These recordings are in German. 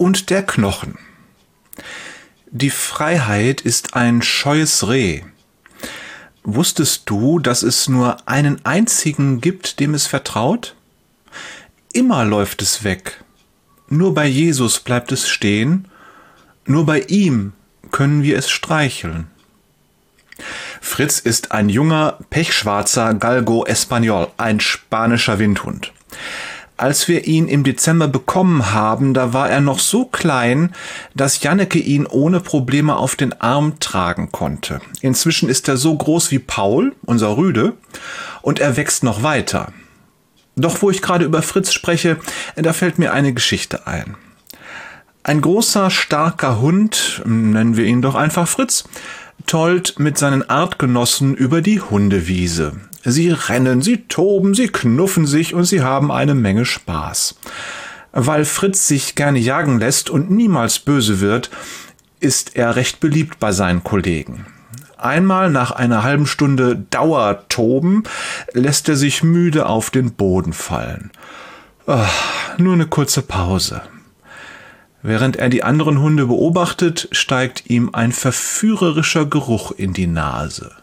und der Knochen. Die Freiheit ist ein scheues Reh. Wusstest du, dass es nur einen einzigen gibt, dem es vertraut? Immer läuft es weg. Nur bei Jesus bleibt es stehen. Nur bei ihm können wir es streicheln. Fritz ist ein junger, pechschwarzer Galgo Español, ein spanischer Windhund. Als wir ihn im Dezember bekommen haben, da war er noch so klein, dass Janneke ihn ohne Probleme auf den Arm tragen konnte. Inzwischen ist er so groß wie Paul, unser Rüde, und er wächst noch weiter. Doch wo ich gerade über Fritz spreche, da fällt mir eine Geschichte ein. Ein großer, starker Hund, nennen wir ihn doch einfach Fritz, tollt mit seinen Artgenossen über die Hundewiese. Sie rennen, sie toben, sie knuffen sich und sie haben eine Menge Spaß. Weil Fritz sich gerne jagen lässt und niemals böse wird, ist er recht beliebt bei seinen Kollegen. Einmal nach einer halben Stunde Dauertoben lässt er sich müde auf den Boden fallen. Nur eine kurze Pause. Während er die anderen Hunde beobachtet, steigt ihm ein verführerischer Geruch in die Nase.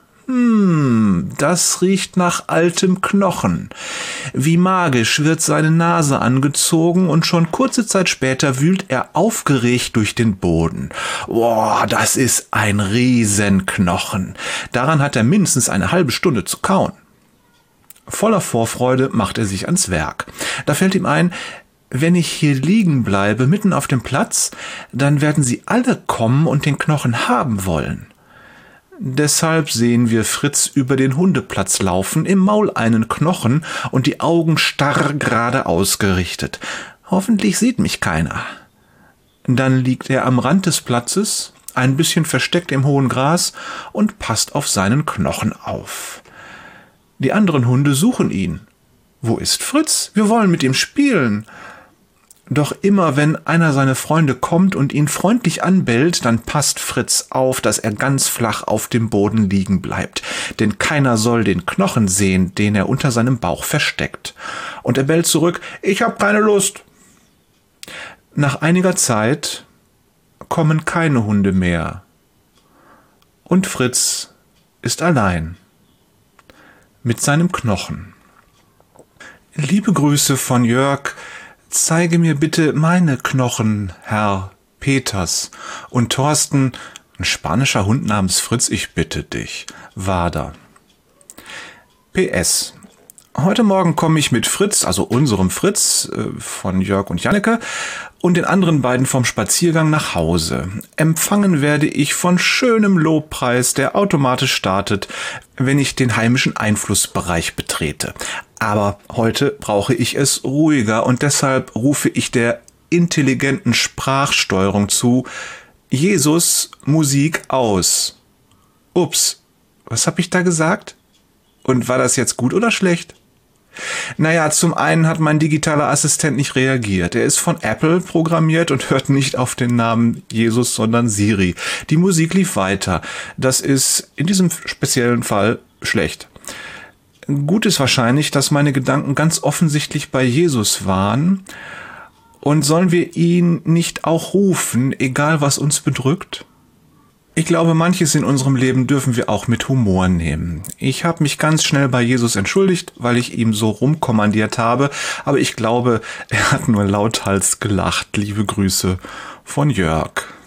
Das riecht nach altem Knochen. Wie magisch wird seine Nase angezogen und schon kurze Zeit später wühlt er aufgeregt durch den Boden. Boah, das ist ein Riesenknochen. Daran hat er mindestens eine halbe Stunde zu kauen. Voller Vorfreude macht er sich ans Werk. Da fällt ihm ein, wenn ich hier liegen bleibe, mitten auf dem Platz, dann werden sie alle kommen und den Knochen haben wollen. Deshalb sehen wir Fritz über den Hundeplatz laufen, im Maul einen Knochen und die Augen starr geradeaus gerichtet. Hoffentlich sieht mich keiner. Dann liegt er am Rand des Platzes, ein bisschen versteckt im hohen Gras und passt auf seinen Knochen auf. Die anderen Hunde suchen ihn. Wo ist Fritz? Wir wollen mit ihm spielen. Doch immer wenn einer seiner Freunde kommt und ihn freundlich anbellt, dann passt Fritz auf, dass er ganz flach auf dem Boden liegen bleibt. Denn keiner soll den Knochen sehen, den er unter seinem Bauch versteckt. Und er bellt zurück, ich hab keine Lust. Nach einiger Zeit kommen keine Hunde mehr. Und Fritz ist allein. Mit seinem Knochen. Liebe Grüße von Jörg. Zeige mir bitte meine Knochen, Herr Peters. Und Thorsten, ein spanischer Hund namens Fritz, ich bitte dich. Wader. PS. Heute Morgen komme ich mit Fritz, also unserem Fritz, von Jörg und Janneke, und den anderen beiden vom Spaziergang nach Hause. Empfangen werde ich von schönem Lobpreis, der automatisch startet, wenn ich den heimischen Einflussbereich betrete. Aber heute brauche ich es ruhiger und deshalb rufe ich der intelligenten Sprachsteuerung zu: Jesus, Musik aus. Ups, was habe ich da gesagt? Und war das jetzt gut oder schlecht? Naja, zum einen hat mein digitaler Assistent nicht reagiert. Er ist von Apple programmiert und hört nicht auf den Namen Jesus, sondern Siri. Die Musik lief weiter. Das ist in diesem speziellen Fall schlecht. Gut ist wahrscheinlich, dass meine Gedanken ganz offensichtlich bei Jesus waren. Und sollen wir ihn nicht auch rufen, egal was uns bedrückt? Ich glaube, manches in unserem Leben dürfen wir auch mit Humor nehmen. Ich habe mich ganz schnell bei Jesus entschuldigt, weil ich ihm so rumkommandiert habe, aber ich glaube, er hat nur lauthals gelacht. Liebe Grüße von Jörg.